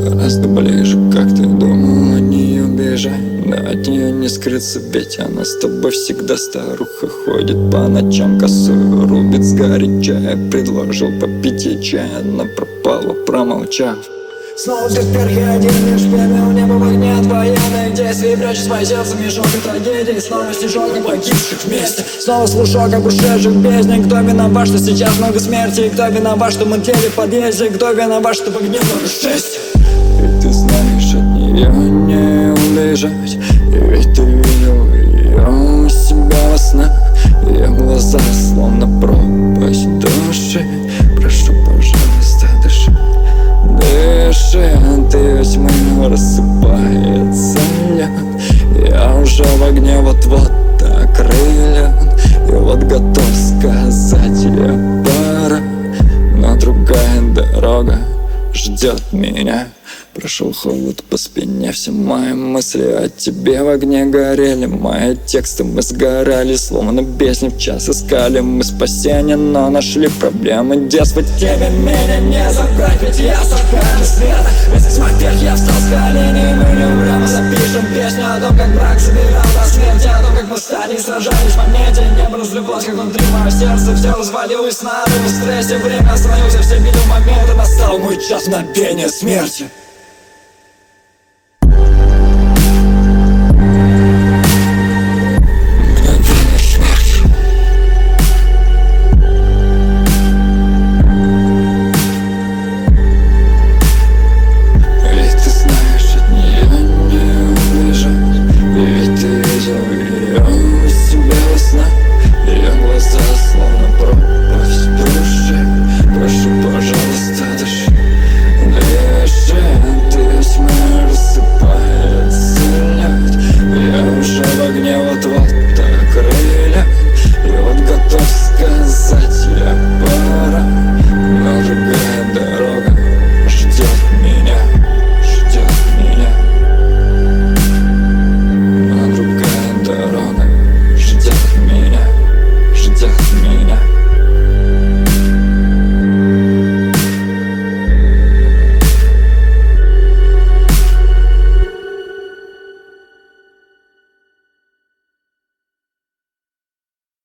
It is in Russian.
гораздо ближе, как ты думала, не убежать. Да от нее не скрыться, ведь она с тобой всегда. Старуха ходит по ночам, косую рубит, сгорячая. Предложил попить ей чай, она пропала, промолчав. Снова все вверх, я один лишь пепел, небо в огне от военных действий. Прячу свое сердце, мешок и трагедий. Снова стишок о погибших вместе. Снова слушок об ушедших бездне. Кто виноват, что сейчас много смерти? Кто виноват, что мы тлели в подъезде? Кто виноват, что в огне много счастья? Ведь ты знаешь, от нее не убежать. И ведь ты видел ее у себя во снах. Ее глаза словно пропасть души. Прошу, пожалуйста, дыши. Дыши, ты тьмы рассыпается лед. Я уже в огне, вот-вот окрылен. И вот готов сказать, я пора. Но другая дорога ждет меня. Прошел холод по спине, все мои мысли о тебе в огне горели. Мои тексты мы сгорали, словно песни в час искали. Мы спасение, но нашли проблемы детства. Тебе меня не забрать, ведь я сорваю света. Вместе с вверх я встал с коленей. Мы не умрем, мы запишем песню о том, как брак собирал до смерти. О том, как мы стали сражались в монете. Небо разлилось, как внутри мое сердце. Все развалилось на в стрессе. Время остановился, все видел моменты. Настал мой час мгновения смерти.